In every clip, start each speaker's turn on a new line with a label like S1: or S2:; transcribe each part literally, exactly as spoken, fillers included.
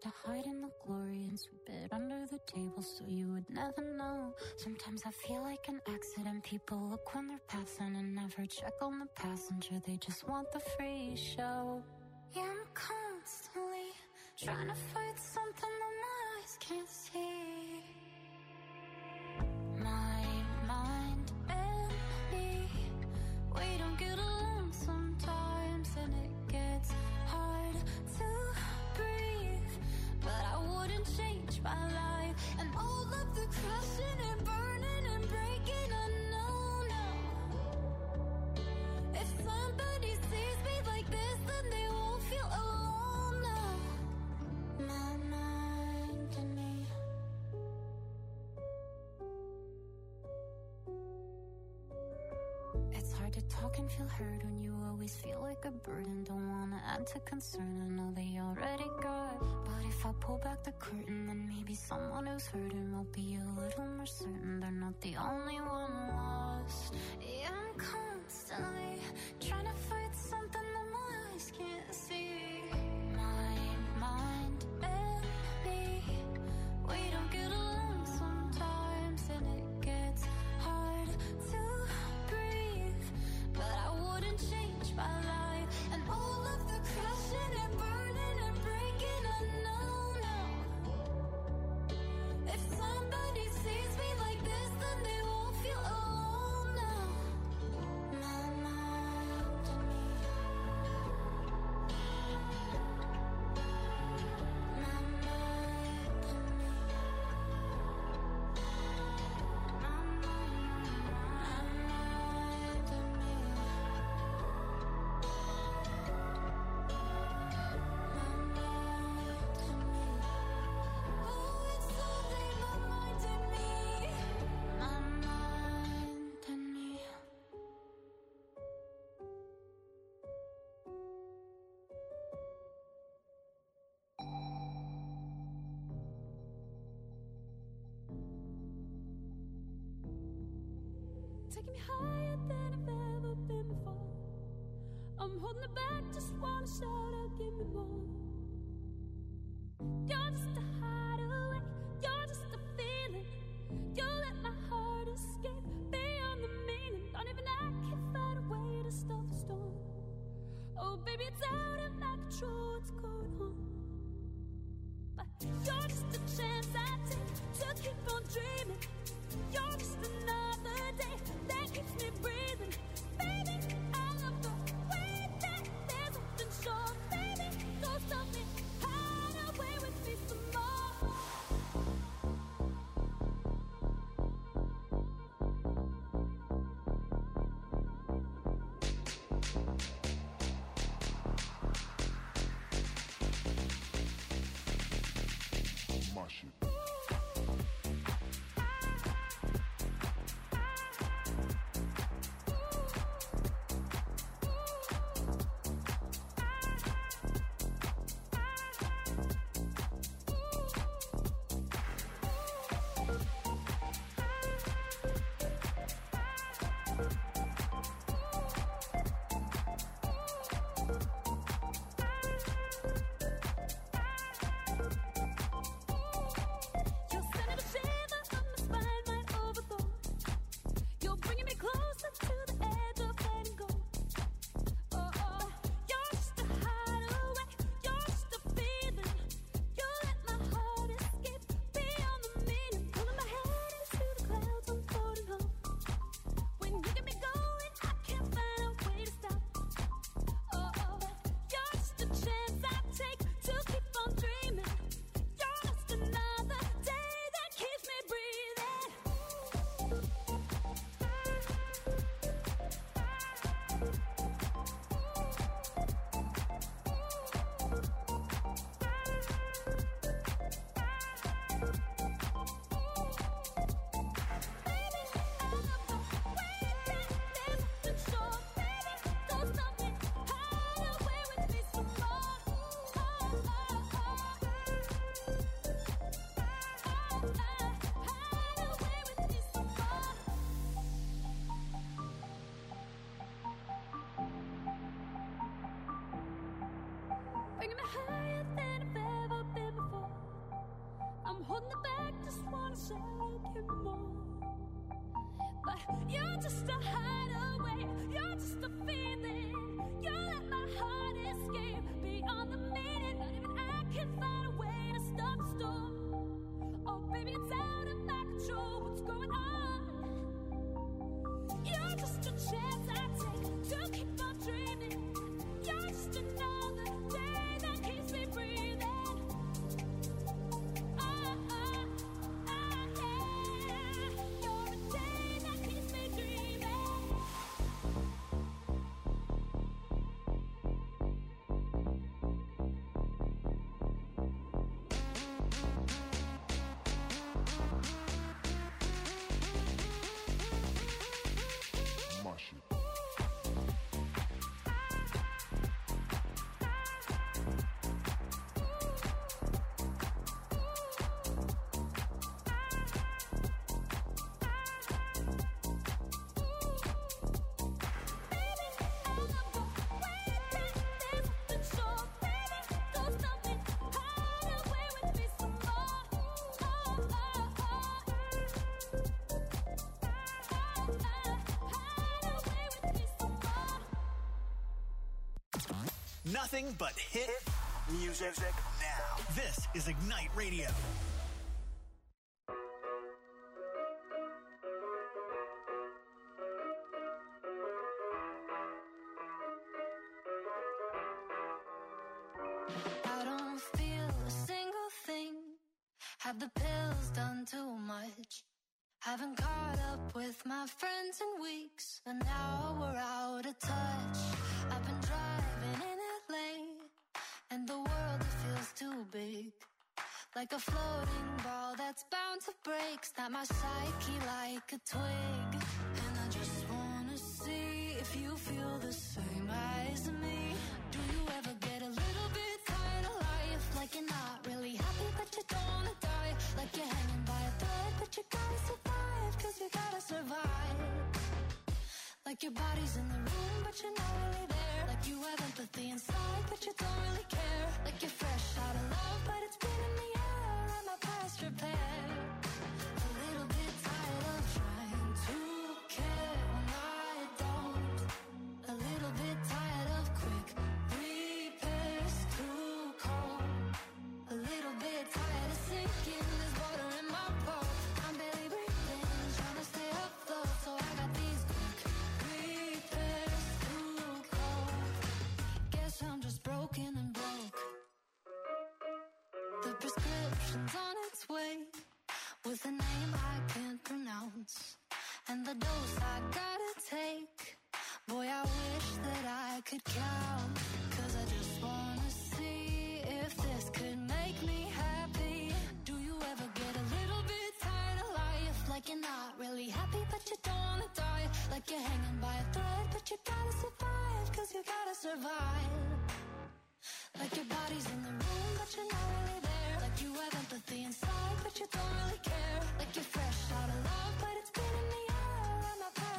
S1: to hide in the glory and sweep it under the table so you would never know. Sometimes I feel like an accident. People look when they're passing and never check on the passenger. They just want the free show. Yeah, I'm constantly trying to fight something that my eyes can't see. My mind and me, we don't get along sometimes, and it gets hard to breathe. But I wouldn't change my life, and all of the crashing and burning and breaking, I know now. If somebody sees me like this, then they won't feel alone now. My mind and me. It's hard to talk and feel heard when you always feel like a burden. Don't wanna add to concern, I know they already got. But if I pull back the curtain, then maybe someone who's hurting will be a little more certain they're not the only one lost. Yeah, I'm constantly trying to fight something that my eyes can't see. My mind and me, we don't get along sometimes, and it gets hard to breathe. But I wouldn't change my life, and all of the crashing and burning and breaking, I know now. If somebody sees me like this, then they won't feel alone now. My mind and me. My mind and me. My mind and me. Oh, it's only my mind and me. My mind and me.
S2: Taking me higher than I've ever been before. I'm holding it back, just wanna shout out, give me more. You're just a hideaway, you're just a feeling. You let my heart escape beyond the meaning. Don't even I can find a way to stop the storm. Oh baby, it's out of my control what's going on. But you're just a chance I take to keep on dreaming. You're just another day that keeps me breathing. Baby, I love the way that there's something sure. Baby, go stop me, hide away with me some more.
S3: My shit.
S2: you more. But you're just a hideaway, you're just a feeling. You let my heart escape beyond the meaning. Not even I can find a way to stop the storm. Oh baby, it's out of my control, what's going on? You're just a chance I take to keep on dreaming. You're just another day that keeps me breathing. Oh, oh, oh, yeah. You're a day that keeps me dreaming.
S3: Mash it.
S4: Nothing but hit music now. This is Ignite Radio.
S1: I don't feel a single thing. Have the pills done too much? Haven't caught up with my friends in weeks, and now we're out of touch. I've been driving in L A, and the world it feels too big. Like a floating ball that's bound to break. Snap my psyche like a twig. And I just wanna see if you feel the same as me. Do you ever get a little bit tired of life? Like you're not really happy but you don't wanna die. Like you're hanging by a thread but you gotta survive. Cause you gotta survive. Like your body's in the room but you're not really there. Like you have empathy inside but you don't really care. Like you're fresh out of love but it's been in the air and my past repair. A little bit tired of trying to care when I don't. A little bit tired of quick repairs too cold. A little bit tired of sinking, there's water in my boat. I'm barely breathing, trying to stay afloat. So I got these quick repairs too cold. Guess I'm just broken and broke. The prescription's on its way, with a name I can't pronounce, and the dose I gotta take. Boy, I wish that I could count. Cause I just wanna see if this could make me happy. Do you ever get a little bit tired of life? Like you're not really happy but you don't wanna die. Like you're hanging by a thread but you gotta survive. Cause you gotta survive. Like your body's in the room but you're not really there. Like you have empathy inside but you don't really care. Like you're fresh out of love but it's been in the air and my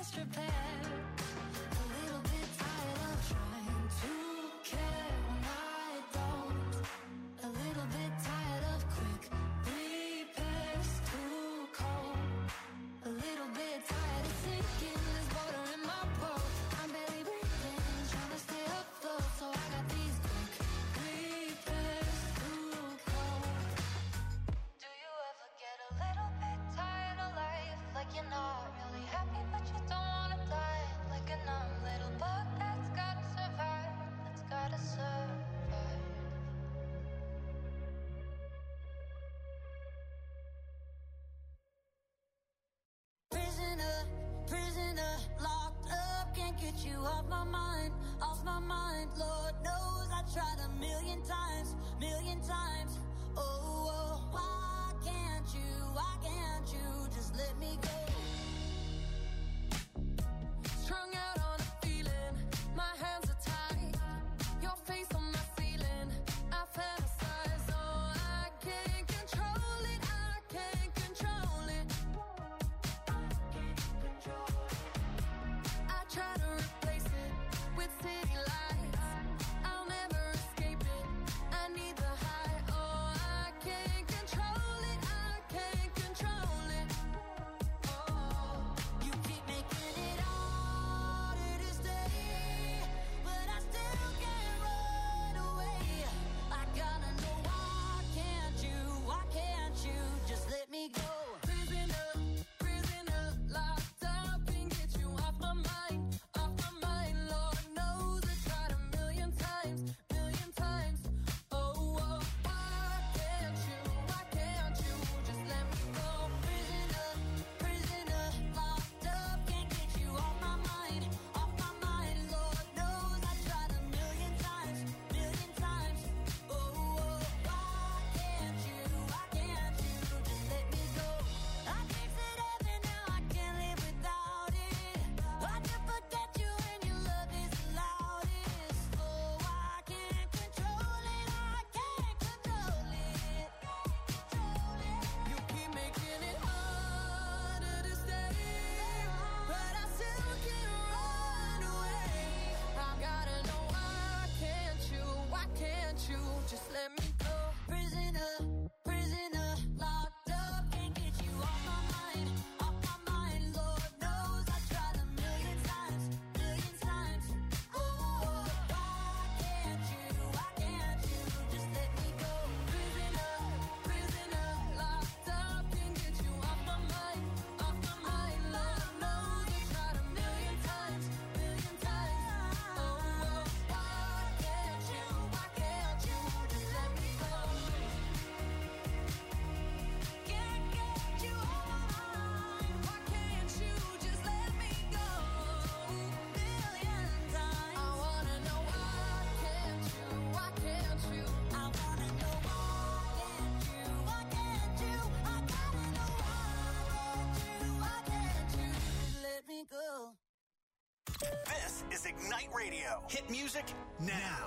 S4: This is Ignite Radio. Hit music now.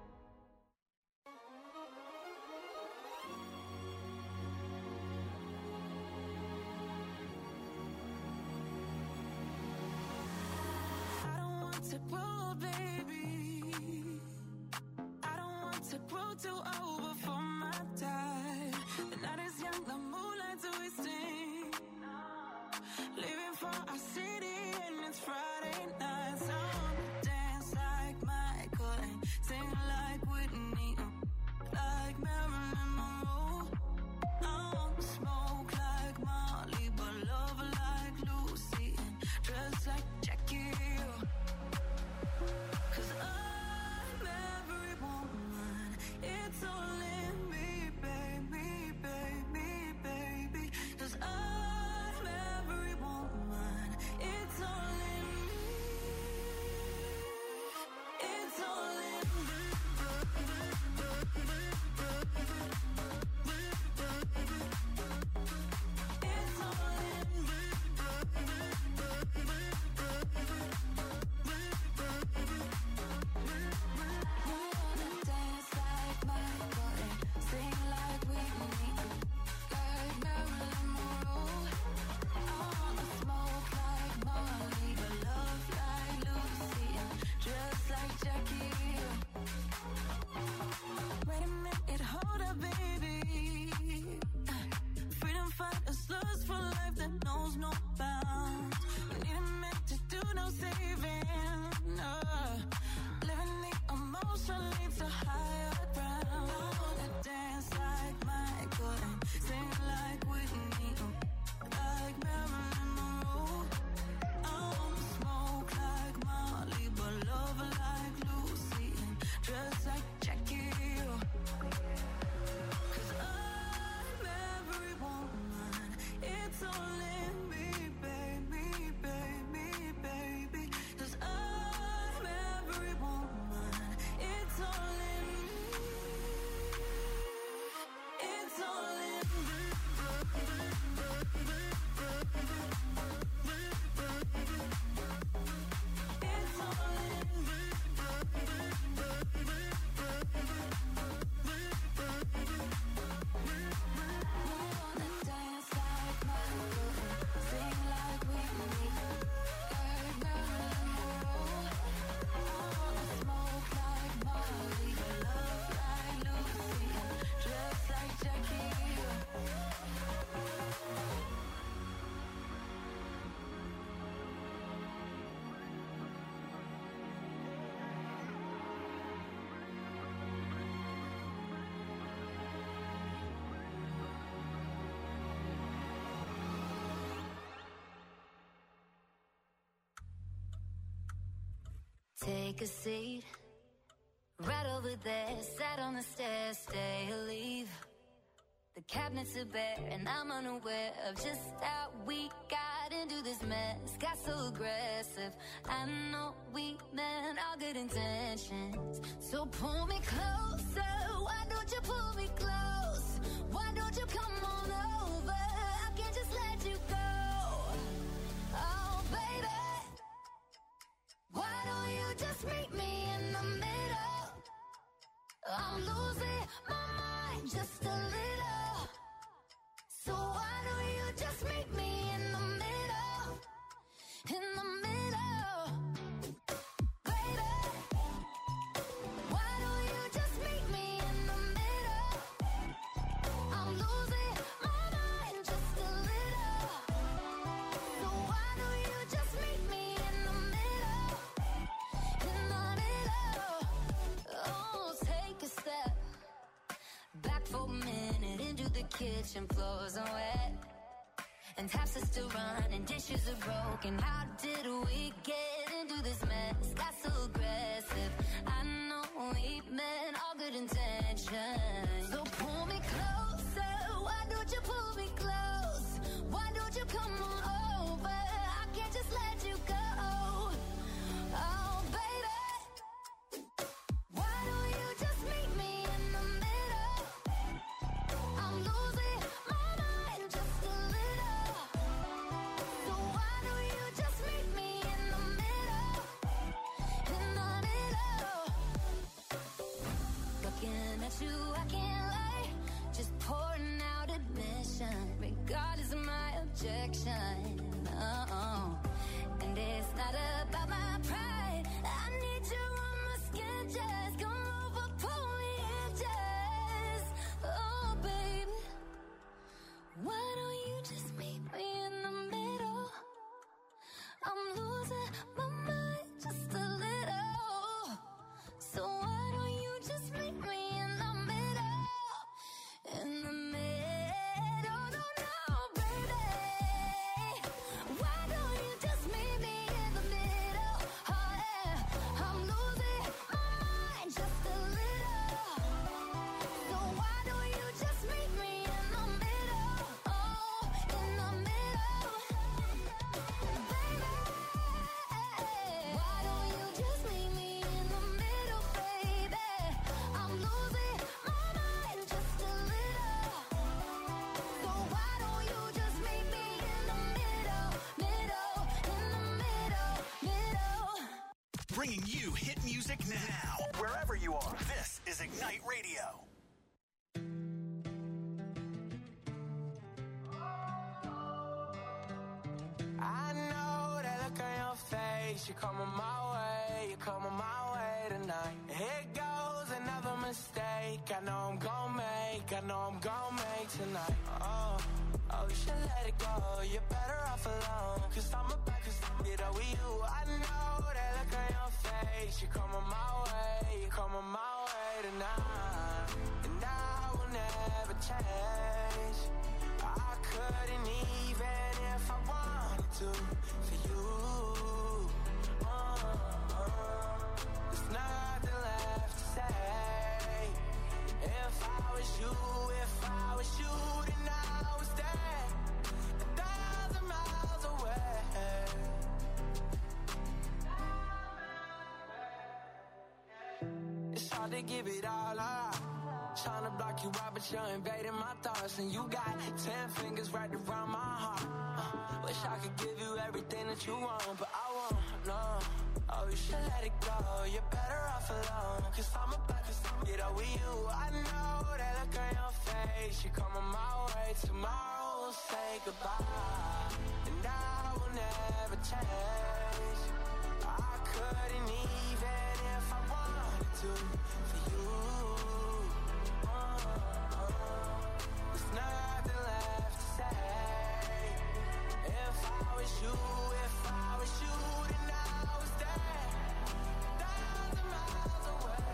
S5: I don't want to grow, baby. I don't want to grow too old before my time. The night is young, the moonlight's wasting. Leaving for our city and it's Friday night. So I wanna dance like Michael and sing like Whitney, like Marilyn Monroe. I wanna smoke like Molly, but love like Lucy and dress like Jackie. Cause I'm every woman, it's all in me, baby, baby, baby. Cause I'm every woman, it's all in me, it's all in me. It's all in me. I wanna dance like Michael and sing like Whitney, like Marilyn Monroe. I wanna smoke like Molly, but love like Lucy and dress like Jackie. Wait a minute, hold up, baby. Freedom fighters, lust for life that knows no bounds. We need a minute to do no saving. Uh, living the emotion leads to higher ground. I wanna dance like Michael and sing like Whitney, like Marilyn Monroe. I wanna smoke like Molly, but love like Lucy and dress like Jackie. Cause I'm every woman, it's all in me, baby, baby, baby. Cause I'm every woman, it's all in me, it's all in me. It's all in me. I wanna dance like Michael and sing like Whitney, like Marilyn Monroe. I wanna smoke like Molly, but love like Lucy and dress like Jackie.
S1: Take a seat, right over there, sat on the stairs, stay or leave. The cabinets are bare and I'm unaware of just how we got into this mess. Got so aggressive, I know we meant all good intentions. So pull me closer, why don't you pull me close? Why don't you come on over, I can't just let you go. Oh baby, why don't you just meet me in the middle? I'm losing my mind just a little. So why don't you just meet me in the middle? In the middle, baby. Why don't you just meet me in the middle? I'm losing my mind just a little. So why don't you just meet me in the middle? In the middle. Oh, take a step back for a minute into the kitchen, floors are wet and taps are still running, dishes are broken. How did we get into this mess? Got so aggressive, I know we meant all good intentions. So pull me closer, why don't you pull me close? Why don't you come on over, I can't just let you go. Oh baby, why don't you just meet me in the middle? I'm losing my mind just a little. So why don't you just meet me in the middle?
S4: to hit music now. Wherever you are, this is Ignite Radio.
S6: I know that look on your face. You're coming my way, you're coming my way tonight. Here goes another mistake. I know I'm gon' make, I know I'm gon' make tonight. Oh, oh, you should let it go. You're better off alone. Cause I'm about to get over you. I know that look on your face. You're coming my way, you're coming my way tonight. And I will never change. I couldn't even if I wanted to for you. Uh, uh, there's nothing left to say. If I was you, if I was you, then I would stay a thousand miles away. It's hard to give it all up. Trying to block you out, but you're invading my thoughts. And you got ten fingers right around my heart. uh, Wish I could give you everything that you want, but I won't, no. Oh, you should let it go. You're better off alone. Cause I'm about to get over you. I know that look on your face. You're coming my way. Tomorrow we'll say goodbye. And I will never change. I couldn't even if I wanted to for you. There's nothing left to say. If I was you, if I was you, then I would stay a thousand miles away.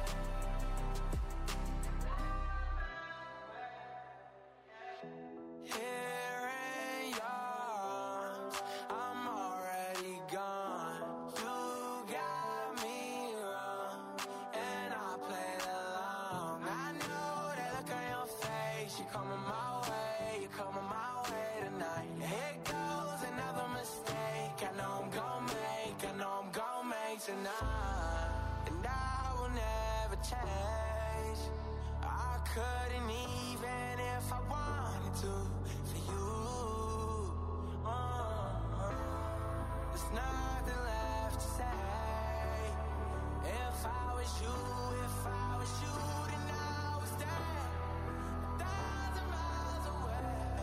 S6: Here in yours, I'm already gone. You got me wrong, and I played along. I know that look on your face. You're coming my way, you're coming my way tonight. Here goes another mistake. I know I'm gon' make, I know I'm gon' make tonight. And I will never change. I couldn't even if I wanted to for you. Uh, there's nothing left to say. If I was you, if I was you, then I would stay a thousand miles away.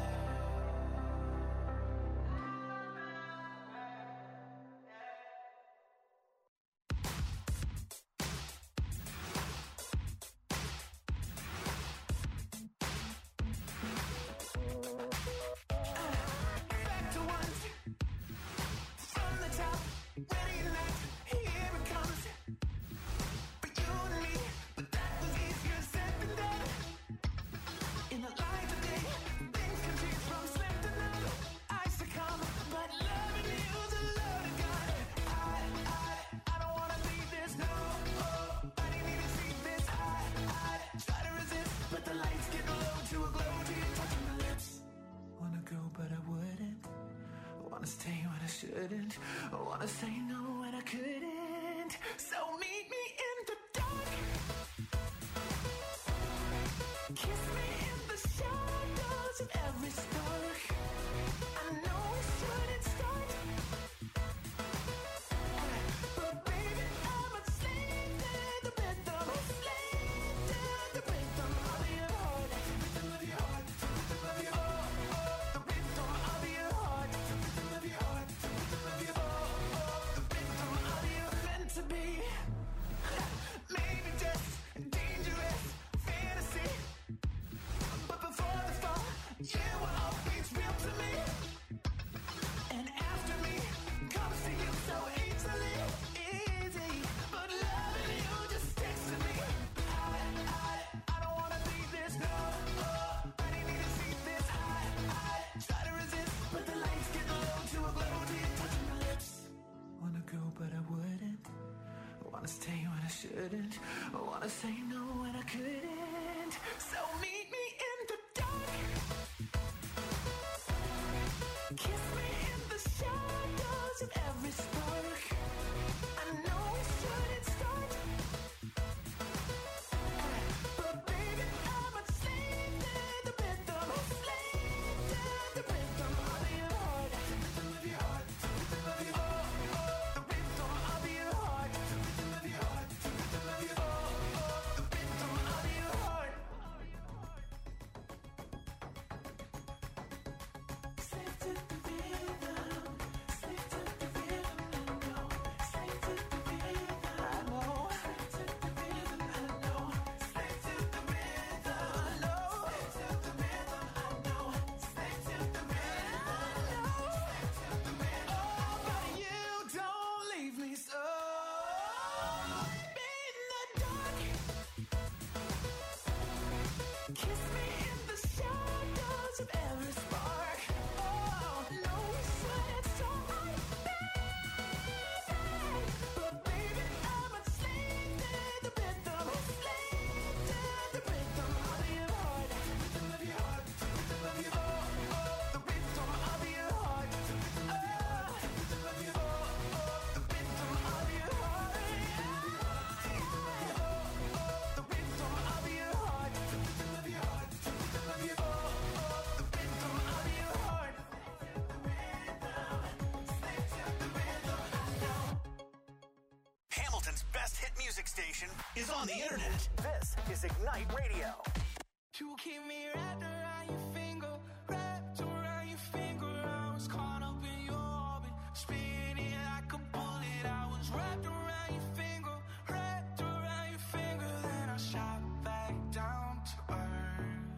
S6: Back to once, from the top, ready and left, here it comes. For you and me, but that was easier said than done. In the light of day, things can change from slim to none. I succumb, but loving you's a load of gun. I, I, I don't wanna leave this, no. Oh, I didn't even see this. I, I try to resist, but the lights get low to a glow to you touching my lips. Wanna go, but I wouldn't. Wanna stay when I shouldn't. I wanna say no when I couldn't. So meet me in the dark. Kiss me in the shadows of every spark. I know we shouldn't start, but baby, I'm a slave to the rhythm. Slave to the rhythm of your heart. Rhythm of your heart. Rhythm of your heart. Oh, oh, the rhythm of your heart. Rhythm of your heart. Rhythm of your heart. Oh, oh, the rhythm of your meant to be. Maybe just dangerous fantasy, but before the fall, you were always real to me. And after me comes to you so easily, easy. But loving you just sticks to me. I, I, I don't wanna leave this, no. Oh, I didn't even see this. I, I try to resist, but the lights get low to a glow to you touching my lips. Wanna go, but I wouldn't. Wanna stay when I shouldn't. I wanna say no when I couldn't. So meet me in the dark. Kiss me in the shadows of every spark. I know we shouldn't start, but baby, I'm a slave to the rhythm. Slave to the rhythm of your heart. Rhythm of your heart. Rhythm of your heart. Oh, oh, the rhythm of your heart.
S4: station is on the internet. This is Ignite Radio.
S6: You keep me wrapped around your finger, wrapped around your finger. I was caught up in your orbit, spinning like a bullet. I was wrapped around your finger, wrapped around your finger. Then I shot back down to earth.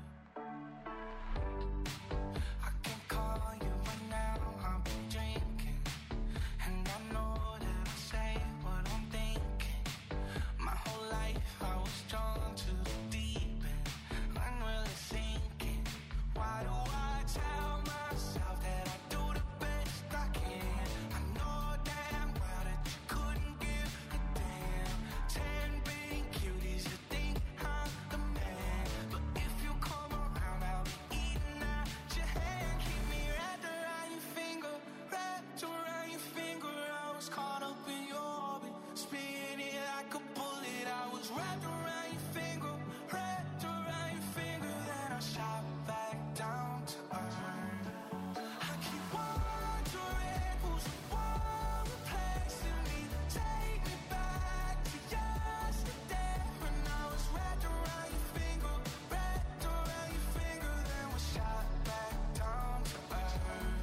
S6: I can call you right now, I'll be drinking, and I know that I say what I'm thinking. My whole life I was drawn to the deep end. I'm really sinking. Why do I tell myself that I do the best I can? I know damn well that you couldn't give a damn. Ten big cuties to think I'm the man, but if you come around, I'll be eating out your hand. Keep me wrapped around your finger, wrapped around your finger. I was caught up in your orbit, spinning like a bullet. I was wrapped around your finger, wrapped around your finger. Then I shot back down to earth. I keep wondering who's the one replacing me. Take me back to yesterday when I was wrapped around your finger, wrapped around your finger. Then we shot back down to earth.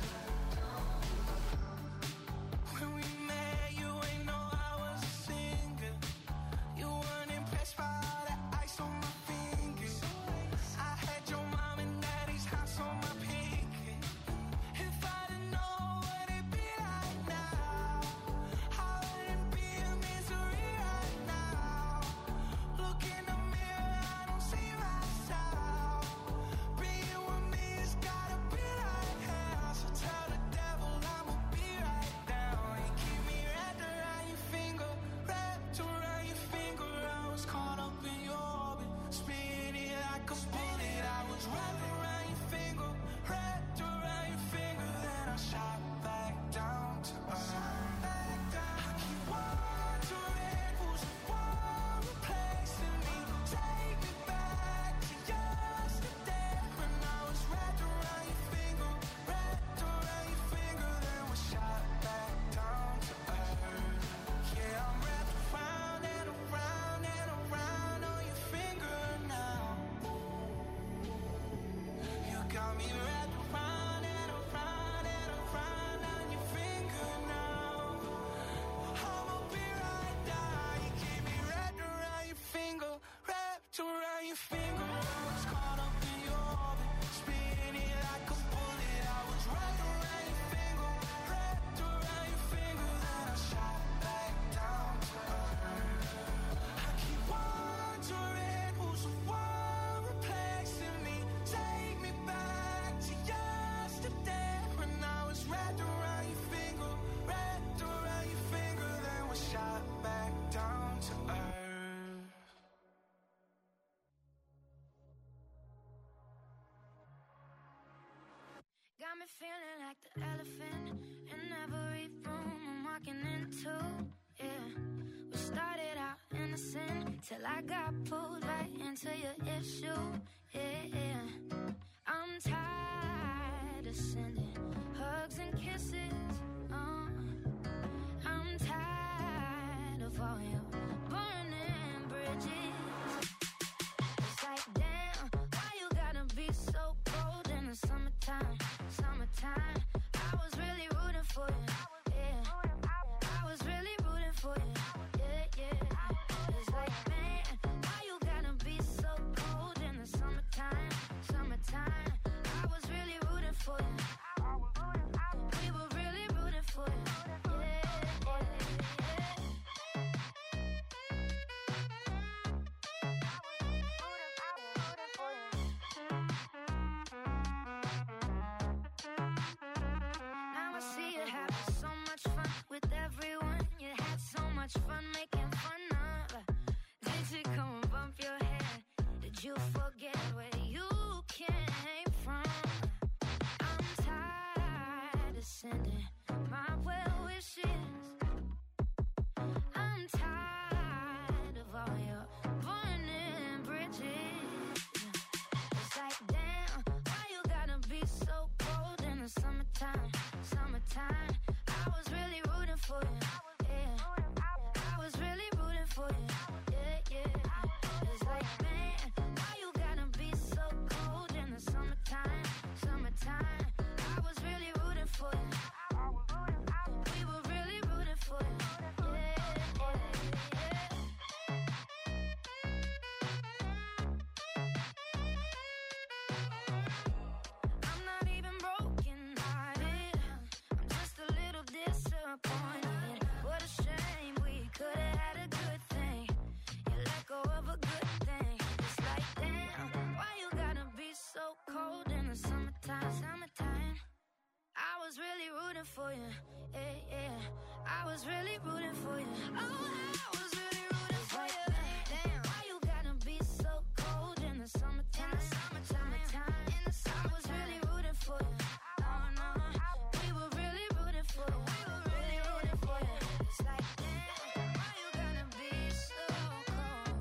S6: When we met, you ain't know I was a singer. You weren't impressed by all that ice on my fingers. I had your mom and daddy's house on my pinky. If I didn't know what it'd be like now, I wouldn't be in misery right now. Look in the mirror, I don't see myself. Being with me has gotta be like hell. So tell the devil I'ma be right down. You keep me wrapped around your finger, wrapped around your finger. I was caught up in your orbit, spinning like a bullet. I was wrapped around your finger, wrapped around your finger. Then I shot back down to earth. I keep wondering who's the one replacing me. Take me back to yesterday when I was wrapped around your finger, wrapped around your finger. Then we shot back down to earth. Yeah, I'm wrapped around and around and around on your finger now. You got me wrapped around and around and around on your finger now. I'ma be right down. You keep me wrapped around your finger, wrapped around your finger. I was caught up in your orbit, spinning like a bullet. I was wrapped around your finger, wrapped around your finger. Then I shot back down to earth. I keep wondering who's the one replacing me. Take me back to yesterday when I was wrapped around your finger, wrapped around your finger. Then we shot back down to earth.
S2: Got me feeling like the elephant in every room I'm walking into. Yeah, we started out innocent till I got pulled right into your issue. Yeah, yeah. I'm tired of sending hugs and kisses. Uh, I'm tired of all your burning bridges. It's like, damn, why you gotta be so cold in the summertime? Summertime, I was really rooting for you. Yeah, I was really rooting for you. Yeah, yeah. It's like, man, why you gotta be so cold in the summertime? Summertime, I was really rooting for you. We were really rooting for you. Yeah, Now I see you having so much fun with everyone. You had so much fun making fun of. Did you come and bump your head? Did you forget where you came from? I'm tired of sending my well wishes. I'm tired of all your burning bridges. It's like, damn, why you gotta be so cold in the summertime? Summertime, I was really rooting for you. Yeah, I was really rooting for you. Yeah.
S7: was really rooting for you. Yeah, yeah. I was really rooting for you. Oh, I was really rooting for you. Damn, why you gotta be so cold in the summertime? Summertime, in the summer. I was really rooting for you. Oh, no, we were really rooting for you. We were really rooting for you. It's like, damn, why you gotta be so cold?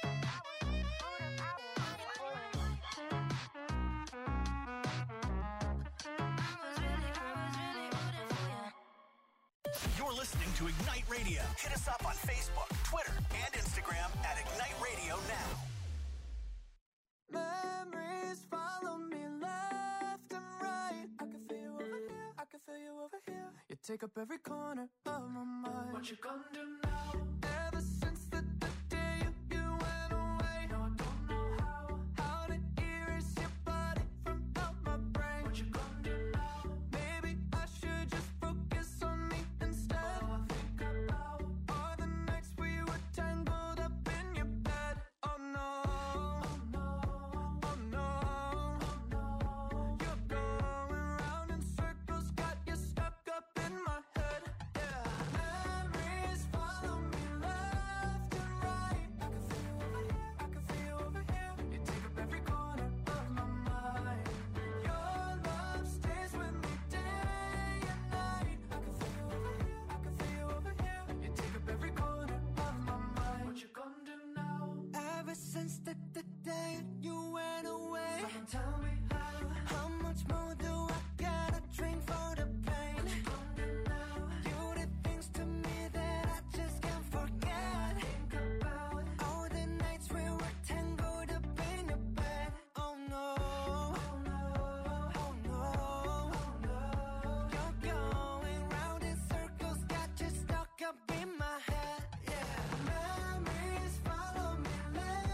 S4: You're listening to Ignite Radio. Hit us up on Facebook, Twitter, and Instagram at Ignite Radio Now.
S6: Memories follow me left and right. I can feel you over here, I can feel you over here. You take up every corner of my mind. What you gonna do now? Ever since the, the day you, you went away, no, I don't know how, how to erase your body from out my brain. What you gonna do now? Maybe I should just focus on me instead. All I think about are the nights we were tangled up in your bed. Oh no. Since the, the day you went away, someone tell me how, how much more do I gotta drink for the pain? What you gonna do now? You did things to me that I just can't forget. Think about all the nights we were tangled up in your bed. Oh no, oh no, oh no, oh no. You're going round in circles, got you stuck up in my head. Yeah, memories follow me left.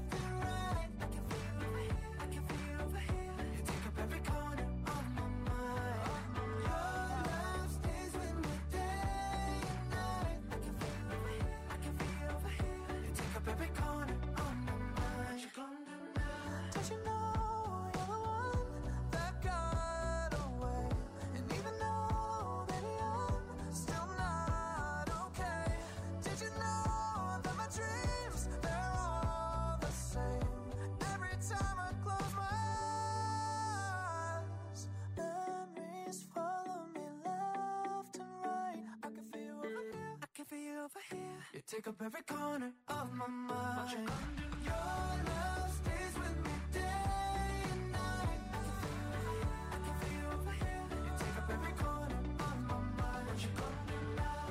S6: You take up every corner of my mind. What you gonna do? Your love stays with me day and night. I can feel you over here. You take up every corner of my mind. What you gonna do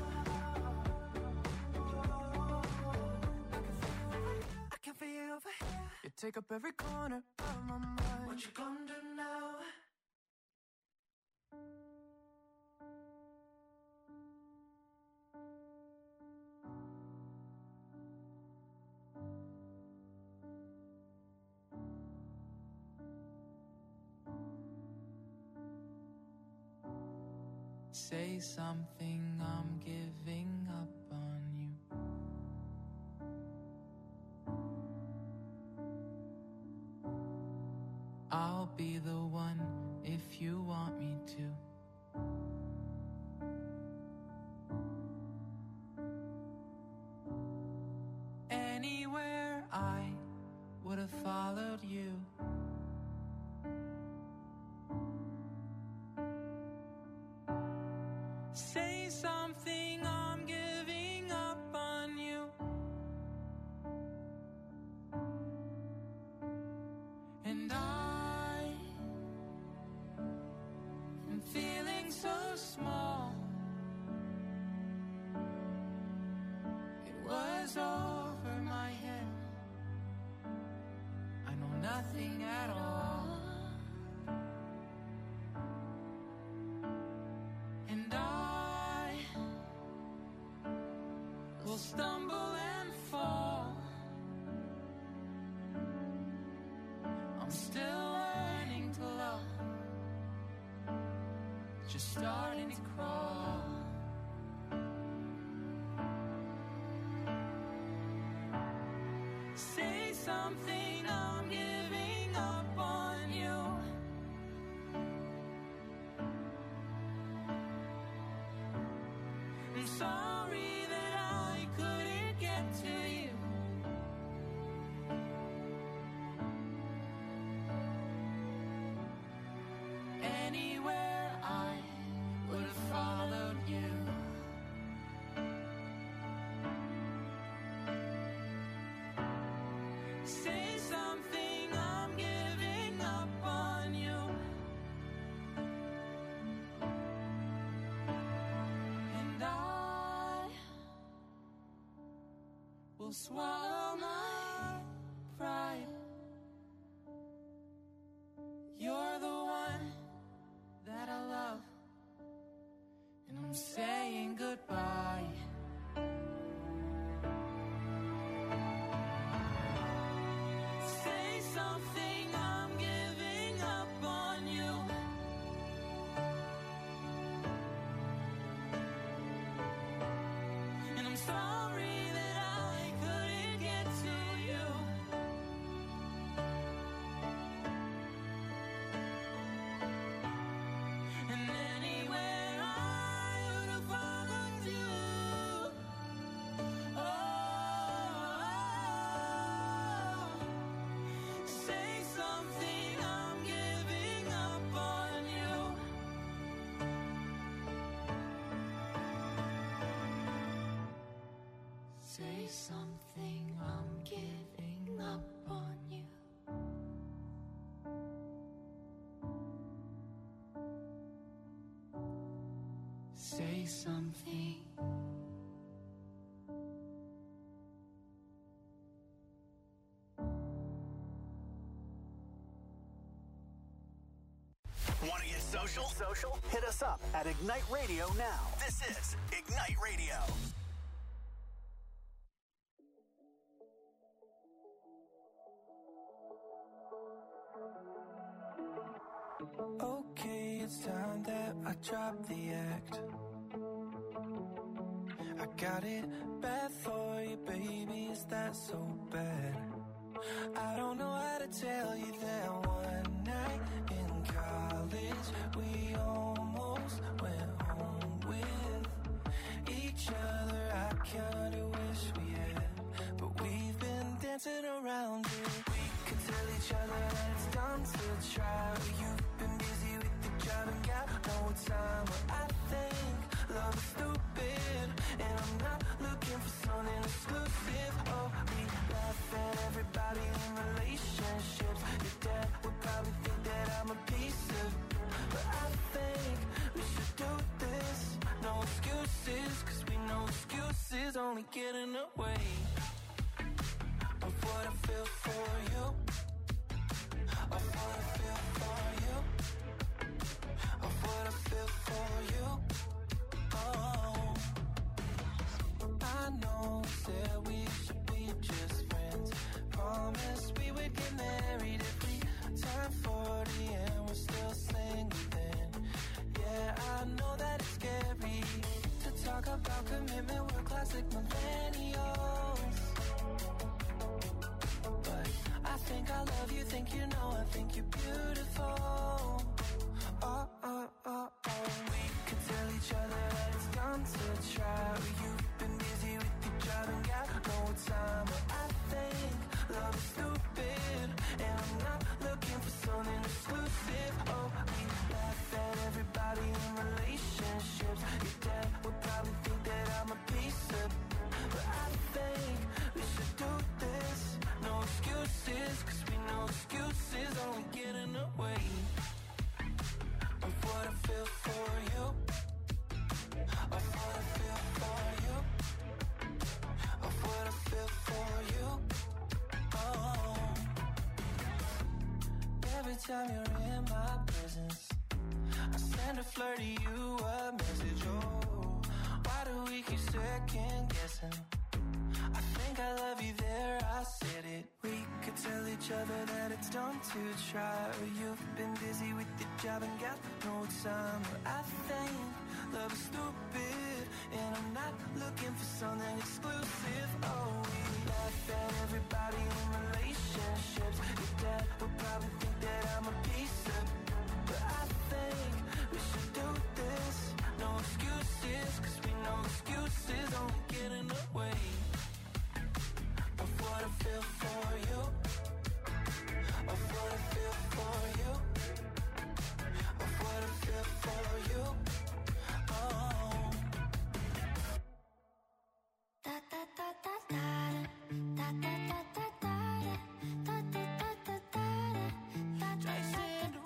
S6: now? I can feel you over here. You take up every corner of my mind. What you gonna do now? Say something, I'm giving up on you. I'll be the one if you want me to. Anywhere I would have followed you. Say something, I'm giving up on you. And I am feeling so small. It was over my head. I know nothing at all. And I will stumble and fall. I'm still learning to love, just starting to crawl. Say something, I'm giving up on you. swallow my pride. You're the one that I love, and I'm saying goodbye. Say something, I'm giving up on you. And I'm sorry that I couldn't get to you. And anywhere I would have followed you. Oh, say something, I'm giving up on you. Say something, I'm giving up on you. Say something.
S4: Want to get social? Social? Hit us up at Ignite Radio now. This is Ignite Radio.
S6: Okay, it's time that I drop the act. I got it bad for you, baby, is that so bad? I don't know how to tell you that one night in college we almost went home with each other. I kinda wish we had, but we've been dancing around it. We could tell each other that it's done to try, but you've been busy with the job and got no time. But I think love is stupid, and I'm not looking for something exclusive. Oh, we laugh at everybody in relationships. Your dad would probably think that I'm a piece of, but I think we should do this. No excuses, cause we know excuses only get in the way of what I feel for you. Of what I feel for you. Of what I feel for you. Oh, I know that we should be just friends. Promised we would get married if we turn forty and we're still single then. Yeah, I know that it's scary to talk about commitment. We're classic millennials, but I think I love you, think you know, I think you're beautiful. Oh, oh, oh, oh. We could tell each other that it's done to try, but you've been busy with your job and got no time. But I think love is stupid, and I'm not looking for something exclusive. Oh, we laugh at everybody in relationships. Your dad would probably think that I'm a piece of, but I think we should do this. No excuses, cause we know excuses only get in the way of what I feel for you. Of what I feel for you. Of what I feel for you. Oh, every time you're in my presence, I send a flirty you a message. Oh, why do we keep second guessing? I think I love you there, I said it. We could tell each other that it's done to try, or you've been busy with your job and got no time. But I think love is stupid, and I'm not looking for something exclusive. Oh, we laugh at everybody in relationships. Your dad would probably think that I'm a piece of, but I think we should do this. No excuses, cause we know excuses only get in the way of what I feel for you. Of what I feel for you. Of what I feel for you. Oh.
S7: Da da da da da da da da da da da da da da da da da.
S6: Jason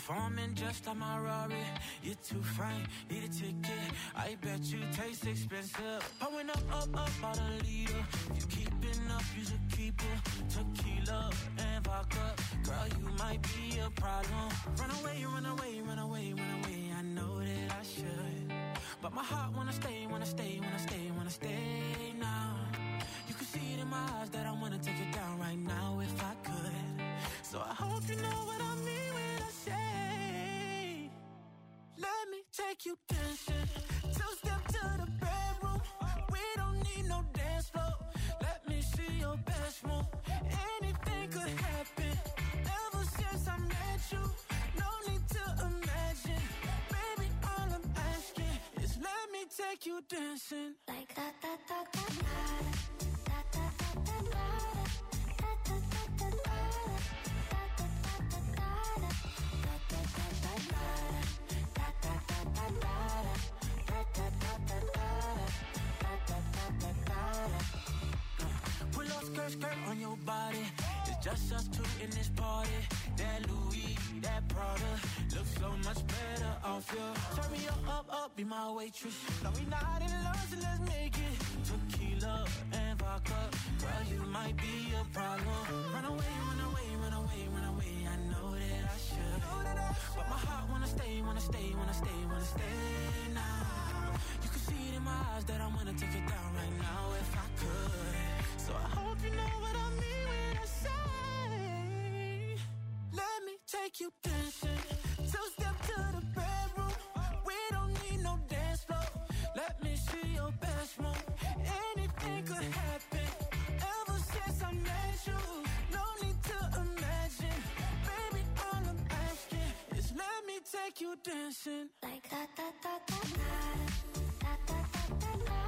S6: Performing just like my Rari. You're too fine, need a ticket. I bet you taste expensive. Pouring up, up, up, out a leader. If you keeping up, you should keep it. Tequila and vodka. Girl, you might be a problem. Run away, run away, run away, run away. I know that I should. But my heart wanna stay, wanna stay, wanna stay, wanna stay now. You can see it in my eyes that I wanna take it down right now if I could. So I hope you know what I mean when I say, let me take you dancing. Two step to the bedroom. We don't need no dance floor. Let me see your best move. Anything could happen. Ever since I met you, no need to imagine. Baby, all I'm asking is let me take you dancing.
S7: Like that, that, that, that, that.
S6: Pull up skirt, skirt on your body. It's just us two in this party. That Louis, that Prada looks so much better off you. Turn me up, up, up, be my waitress. No, we not in love, so let's make it. Tequila and vodka. Girl, you might be a problem. Run away, run away, run away, run away. I know that I should. But my heart wanna stay, wanna stay, wanna stay, wanna stay now. You can see it in my eyes that I wanna take it down right now if I could. So I hope you know what I mean when I say, let me take you dancing. Two step to the bedroom. We don't need no dance floor. Let me see your best move. Anything could happen. Ever since I met you, no need to imagine. Baby, all I'm asking is let me take you dancing.
S7: Like that, that, that, that, that. That, that, that, that, that.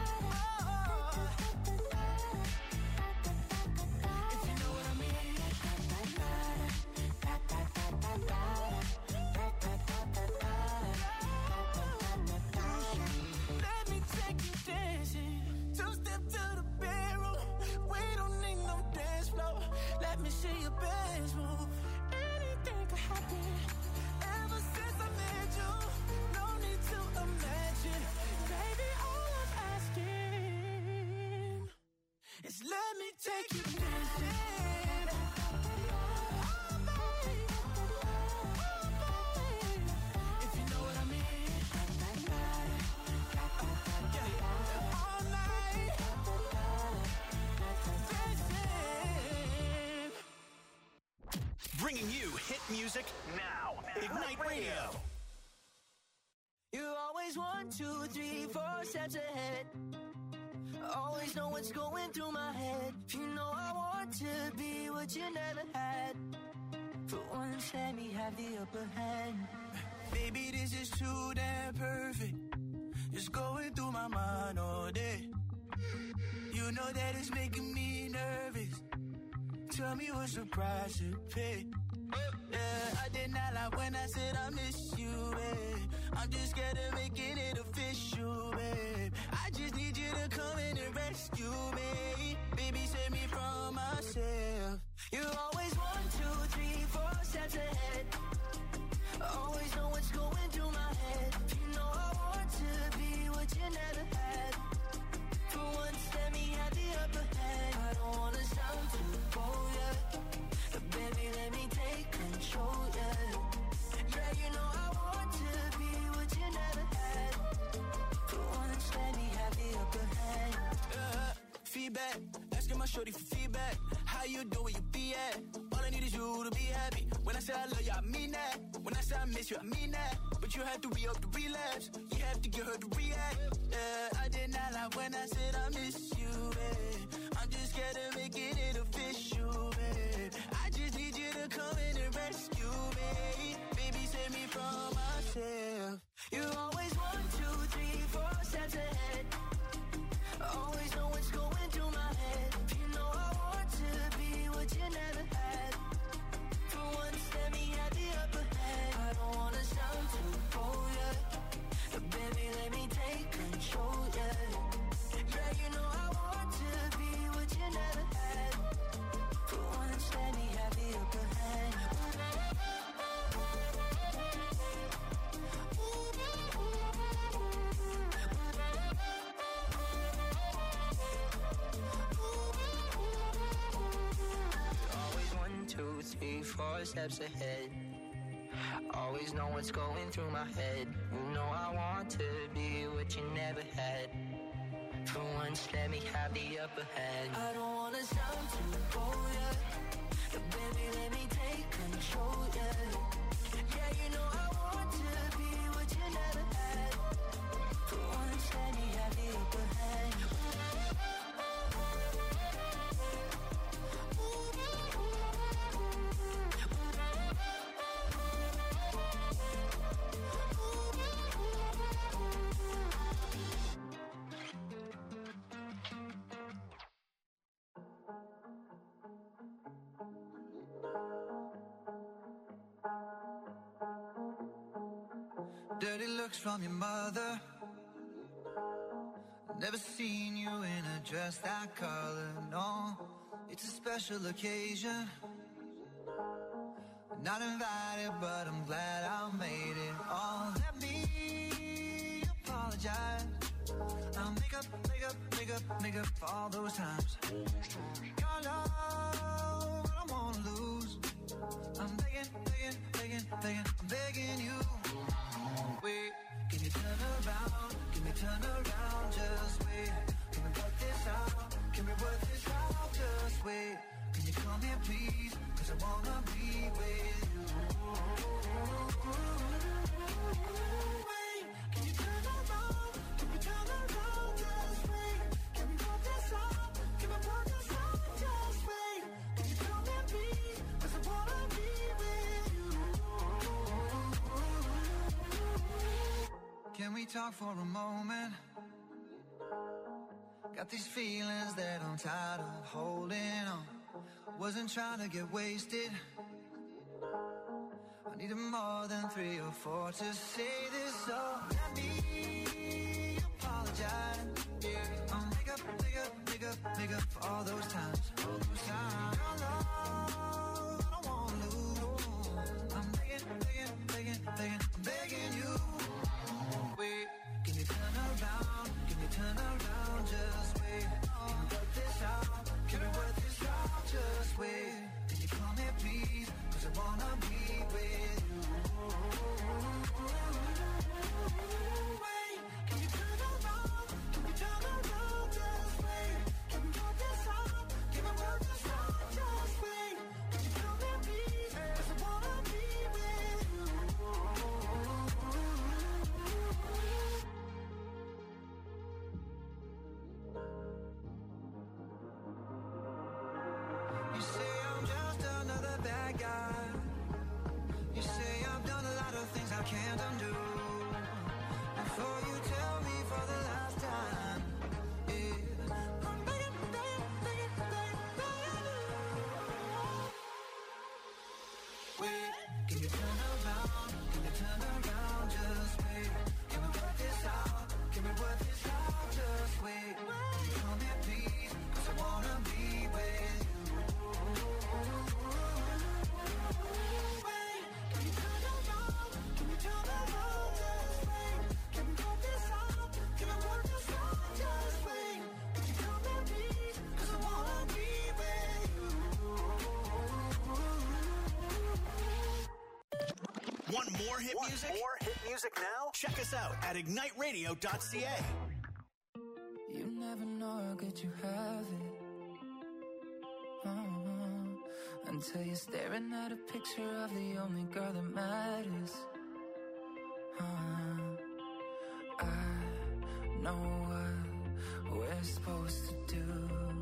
S6: See your best move. Anything could happen. Ever since I met you, no need to imagine. Baby, all I'm asking is let me take you dancing. Oh, baby. Oh, baby. If you know what I mean. Yeah. All night. Dancing.
S4: Bringing you hit music now. Ignite Radio.
S8: You always one, two, three, four steps ahead. Always know what's going through my head. You know I want to be what you never had. For once, let me have the upper hand.
S6: Baby, this is too damn perfect. It's going through my mind all day. You know that it's making me nervous. Tell me what's the price to pay. Yeah, I did not lie when I said I miss you, babe. I'm just scared of making it official, babe. I just need you to come in and rescue me. Baby, save me from myself.
S8: You always one, two, three, four steps ahead. Always know what's going through my head. You know I want to be what you never had. For once, let me have the upper hand. I don't wanna sound too bold, yeah. But baby, let me take control, yeah. Yeah, you know I want to be what you never had. For once, let me have the upper hand.
S6: Uh, feedback, asking my shorty for feedback. How you doing, where you be at? All I need is you to be happy. When I say I love you, I mean that. When I say I miss you, I mean that. But you have to re-up the relapse. You have to get her to react. Yeah, I did not lie when I said I miss you, babe. I'm just scared of making it official, babe. I just need you to come in and rescue me. Baby, save me from myself.
S8: You always one, two, three, four steps ahead. Always know what's going through my head. You know I want to be what you never had. For once, let me have the upper hand. I don't wanna sound too bold, yeah. But baby, let me take control, yeah. Yeah, you know I want to be what you never had. three, four steps ahead. Always know what's going through my head. You know I want to be what you never had. For once, let me have the upper hand. I don't wanna sound too bold, yeah. But baby, let me take control, yeah. Yeah, you know I want to be what you never had. For once, let me have the upper hand.
S9: Dirty looks from your mother. Never seen you in a dress that color, no. It's a special occasion. Not invited, but I'm glad I made it. Oh, let me apologize. I'll make up, make up, make up, make up for all those times. Your love, I don't wanna lose. I'm begging, begging, begging, begging, I'm begging you. Wait, can you turn around? Can we turn around? Just wait. Can we work this out? Can we work this out? Just wait. Can you come here, please? Cause I wanna be with you. Wait, can you turn around? Can we turn around? Just wait. Can we work this out? Can we work this out? Just wait. Can you come here, please? Cause I wanna be with you. Can we talk for a moment? Got these feelings that I'm tired of holding on. Wasn't trying to get wasted. I needed more than three or four to say this, so let me apologize. Yeah, I'll make up, make up, make up, make up for all those times. All those times. Your love, I don't wanna lose. I'm begging, begging, begging, begging, I'm begging you. Wait, can you turn around? Can you turn around? Just wait. Can we work this out? Can we work this out? Just wait. Can you come here, please? Cause I wanna be with you. Wait, can you turn around? Can we turn around? Just wait. Can we work this out? Can we work this out? Just wait. Can you come here, please? Cause I wanna be with you. You say I'm just another bad guy. You say I've done a lot of things I can't undo. Before you tell me for the last time, yeah, I'm begging, begging, begging, begging, begging you. Wait, can you turn around? Can you turn around? Just wait. Can we work this out? Can we work this out? Just wait. Can you come here, please? Cause I wanna be with you. Wait, can you turn around? Can you turn around? Just wait. Can we work this out? Can we work this out? Just wait. Can you come here, please? Cause I wanna be with you.
S4: Want more hit Want music? more hit music now? Check us out at ignite radio dot c a.
S10: You never know how good you have it. Uh-huh. Until you're staring at a picture of the only girl that matters. Uh-huh. I know what we're supposed to do.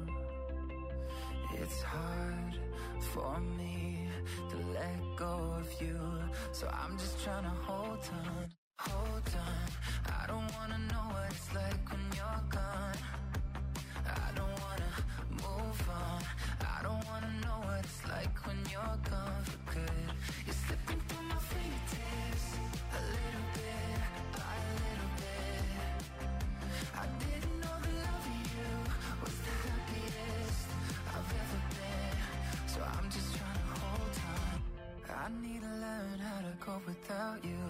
S10: It's hard for me to let go of you, so I'm just trying to hold on, hold on. I don't wanna know what it's like when you're gone. I don't wanna move on. I don't wanna know what it's like when you're gone for good. You're slipping through my fingertips, a little bit by a little bit. I didn't know the love of you was the happiest I've ever been, so I'm just trying to hold on. I need to learn how to cope without you.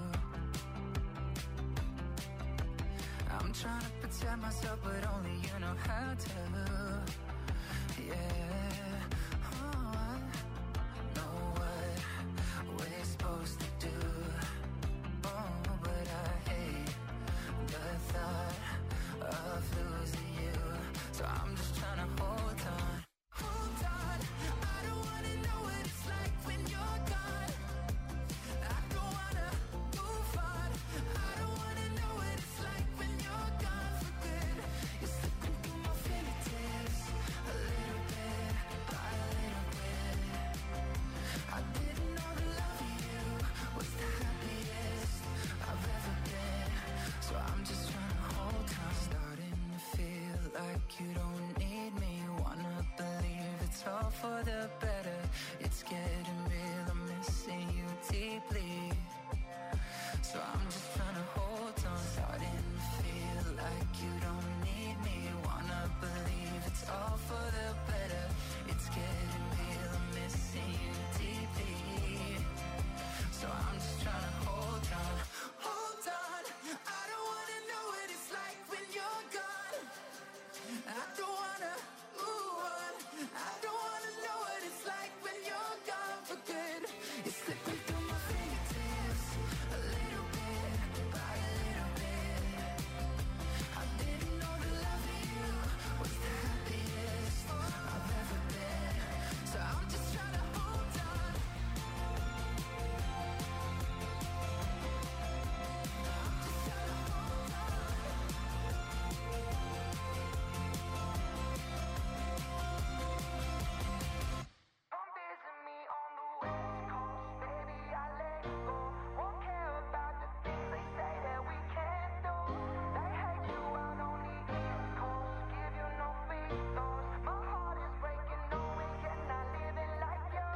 S10: I'm trying to protect myself, but only you know how to. Yeah, oh, I know It's slipping through my fingertips, a little bit, by a little bit. I didn't know that loving you was the happiest I've ever been. So I'm just trying to hold on. I'm just trying to hold on. Come visit me on the West Coast, baby, I let go. Won't care about the things they say that we can't do. They hate you out on the East Coast, give you no free throws. My heart is breaking, knowing you're not living like you.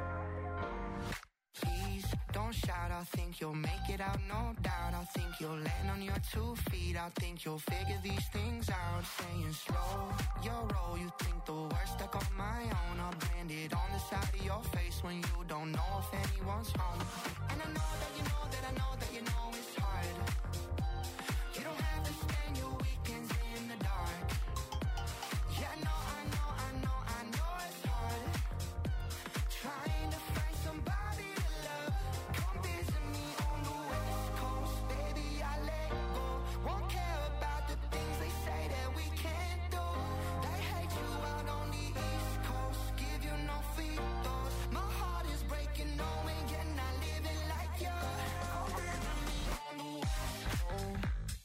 S10: Please don't shout, I think you'll make it out, no doubt. I think you'll land on your two feet. I think you'll figure these things out. Saying slow your roll, you think the worst stuck on my own. I'll brand it on the side of your face when you don't know if anyone's home. And I know that you know that I know that you know it's hard. You don't have to spend your weekends in the dark. Yeah, I know, I know, I know, I know it's hard. Trying to find somebody to love. Come visit me on the West Coast, baby, I let go. Won't care about the things they say that we can't do. They hate you out on the East Coast, give you no free throws. My heart is breaking, knowing you're not living like you. Come visit me on the West Coast.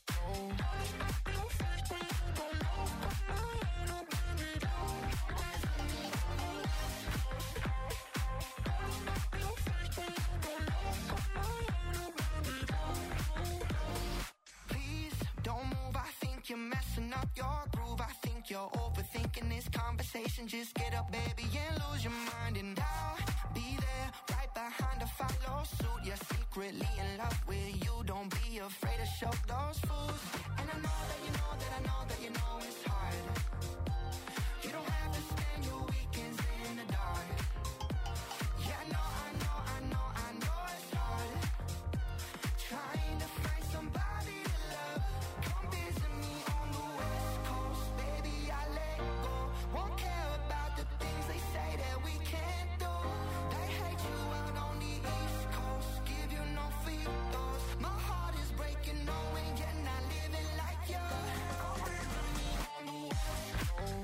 S10: Please don't move, I think you're messing up your groove. I think you're overthinking this conversation. Just get up, baby, and lose your mind. And I'll be there, right behind to follow suit. You're secretly in love with you. Don't be afraid to show those fools. And I know that you know that I know that you know it's hard. You don't have to spend your weekends in the dark. Yeah, I know, I know, I know, I know it's hard. Trying to find somebody to love. Come visit me on the West Coast, baby, I let go. Won't care about the things they say that we can't do. They hate you out on the East Coast, give you no free throws. My heart is breaking, knowing you're not living like you. Come visit me on the West Coast.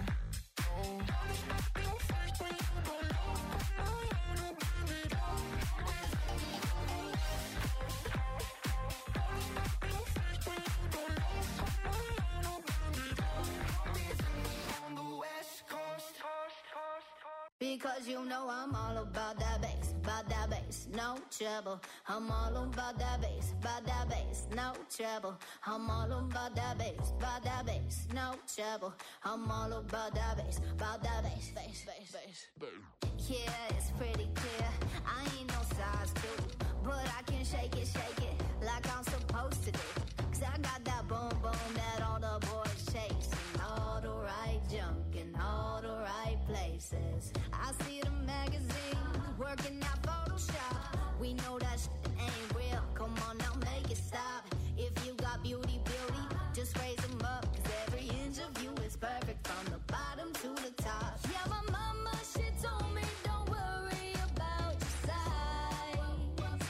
S7: Because you know I'm all about that bass, about that bass, no trouble. I'm all about that bass, about that bass, no trouble. I'm all about that bass, about that bass, no trouble. I'm all about that bass, about that bass, bass, bass, bass. Yeah, it's pretty clear. I ain't no size two, but I can shake it, shake it like I'm supposed to do. Cause I got that boom boom that all the boys chase, and all the right junk in all the right places. I see the magazines working out Photoshop. We know that shit ain't real. Come on now, make it stop. If you got beauty, beauty, just raise them up. Cause every inch of you is perfect from the bottom to the top. Yeah, my mama, she told me don't worry about your size.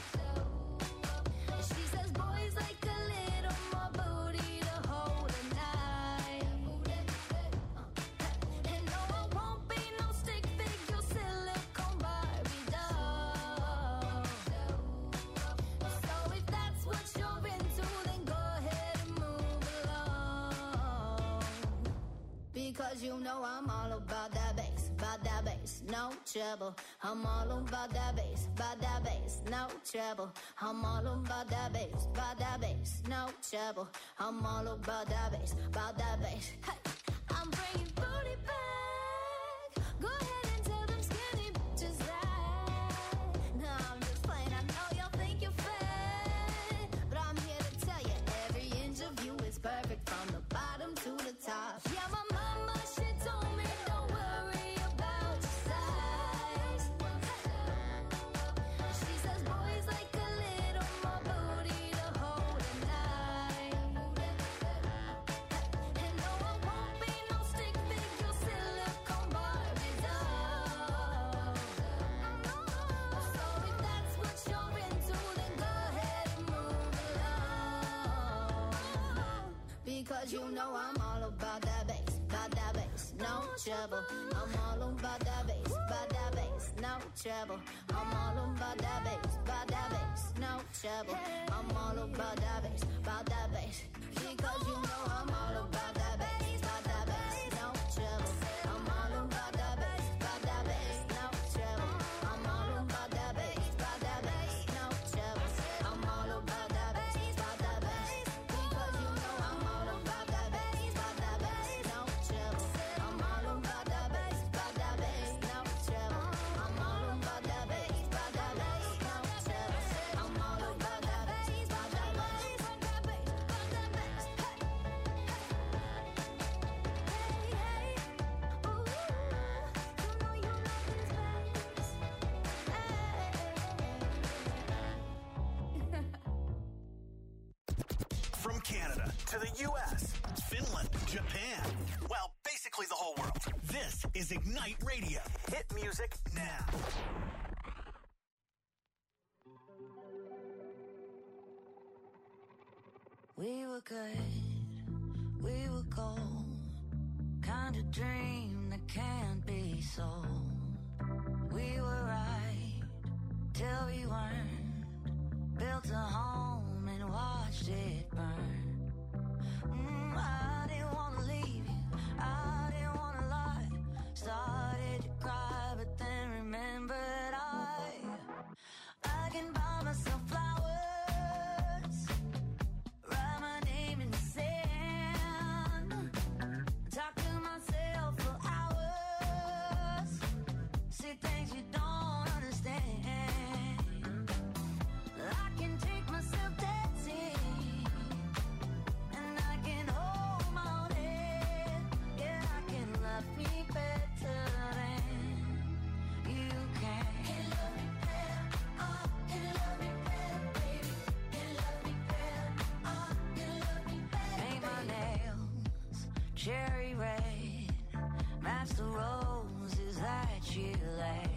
S7: She says boys like a little more booty to hold at night. And no, I won't be no stick figure silicone Barbie doll. So if that's what you're into, then go ahead and move along. Because you know I'm all about that bass, about that bass, no trouble. I'm all about that bass, about that bass, no trouble. I'm all about that bass, about that bass, no trouble. I'm all about that bass, about that bass. Hey, I'm bringing booty back. Go ahead and tell them skinny bitches that. No, I'm just playing. I know y'all think you're fat, but I'm here to tell you every inch of you is perfect from the bottom to the top. Yeah, my mama, she told me don't worry about your size. She says boys like a little more booty to hold at night. And no, I won't be no stick figure silicone Barbie doll. Because you know I'm all about that bass, about that bass, no trouble. I'm all about that bass, about that bass, no trouble. I'm all about that bass, about that bass, no trouble. I'm all about that bass, about that bass. Because you know I'm all about that bass, about that bass, no trouble. I'm all about that bass, about that bass, no trouble. I'm all about that bass, about that bass, no trouble. I'm all about that bass, about that bass. Because you know I'm all about that bass, about that bass, no trouble. I'm all about that bass, about that bass, no trouble. I'm all about that bass, about that bass, no trouble. I'm all about that bass, about that bass, about that bass, about that bass. Hey, hey, ooh, you know you love this bass.
S4: From Canada to the U S, Finland, Japan, well, basically the whole world. This is Ignite Radio. Hit music now.
S10: We were good, we were gold. Kind of dream that can't be sold. We were right till we weren't. Built a home and watched it burn. Mm, I didn't want to leave you, I didn't want to lie. Started to cry, but then remembered I I can buy myself flowers, write my name in the sand, talk to myself for hours, see things you don't understand. I can take myself dancing, and I can hold my own head. Yeah, I can love me better than you can. Can love me better, oh, can love me better, baby. Can love me better, oh, can love me better. Paint my nails cherry red, match the roses that you laid.